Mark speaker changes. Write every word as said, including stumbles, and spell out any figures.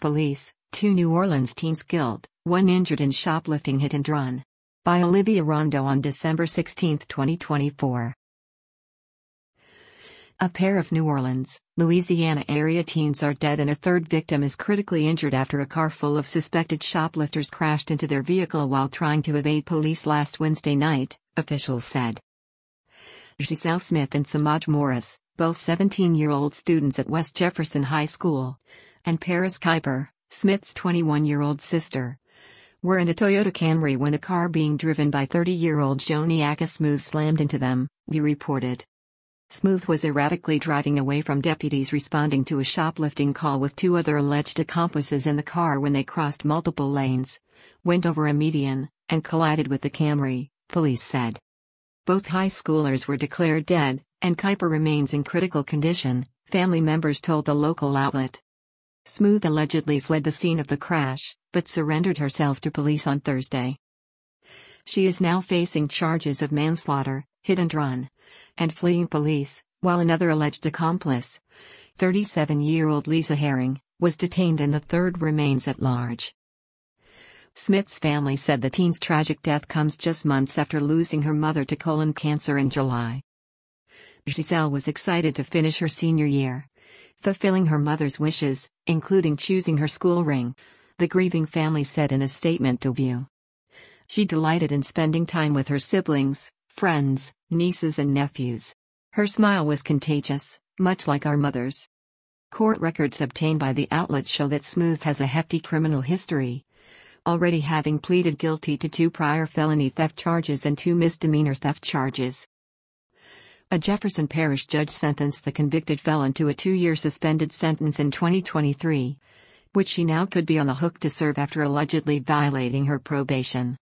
Speaker 1: police, two New Orleans teens killed, one injured in shoplifting hit and run. By Olivia Rondo on December sixteenth, twenty twenty-four. A pair of New Orleans, Louisiana area teens are dead and a third victim is critically injured after a car full of suspected shoplifters crashed into their vehicle while trying to evade police last Wednesday night, officials said. Giselle Smith and Samaj Morris, both seventeen-year-old students at West Jefferson High School, and Paris Kuiper, Smith's twenty-one-year-old sister, were in a Toyota Camry when a car being driven by thirty-year-old Joniaka Smooth slammed into them, we reported. Smooth was erratically driving away from deputies responding to a shoplifting call with two other alleged accomplices in the car when they crossed multiple lanes, went over a median, and collided with the Camry, police said. Both high schoolers were declared dead, and Kuiper remains in critical condition, family members told the local outlet. Smooth allegedly fled the scene of the crash, but surrendered herself to police on Thursday. She is now facing charges of manslaughter, hit and run, and fleeing police, while another alleged accomplice, thirty-seven-year-old Lisa Herring, was detained and the third remains at large. Smith's family said the teen's tragic death comes just months after losing her mother to colon cancer in July. Giselle was excited to finish her senior year, fulfilling her mother's wishes, including choosing her school ring, the grieving family said in a statement to View. She delighted in spending time with her siblings, friends, nieces and nephews. Her smile was contagious, much like our mother's. Court records obtained by the outlet show that Smooth has a hefty criminal history, already having pleaded guilty to two prior felony theft charges and two misdemeanor theft charges. A Jefferson Parish judge sentenced the convicted felon to a two-year suspended sentence in twenty twenty-three, which she now could be on the hook to serve after allegedly violating her probation.